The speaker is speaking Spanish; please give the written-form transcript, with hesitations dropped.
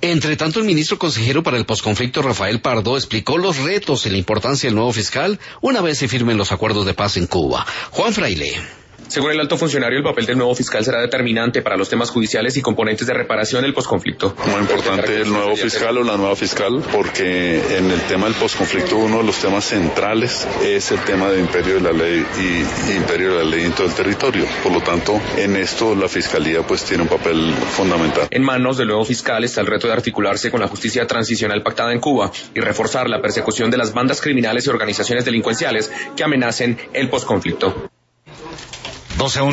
Entre tanto, el ministro consejero para el posconflicto, Rafael Pardo, explicó los retos y la importancia del nuevo fiscal una vez se firmen los acuerdos de paz en Cuba. Juan Fraile. Según el alto funcionario, el papel del nuevo fiscal será determinante para los temas judiciales y componentes de reparación del posconflicto. Muy importante el nuevo fiscal o la nueva fiscal, porque en el tema del posconflicto uno de los temas centrales es el tema de imperio de la ley y imperio de la ley en todo el territorio. Por lo tanto, en esto la fiscalía pues tiene un papel fundamental. En manos del nuevo fiscal está el reto de articularse con la justicia transicional pactada en Cuba y reforzar la persecución de las bandas criminales y organizaciones delincuenciales que amenacen el posconflicto. 12:11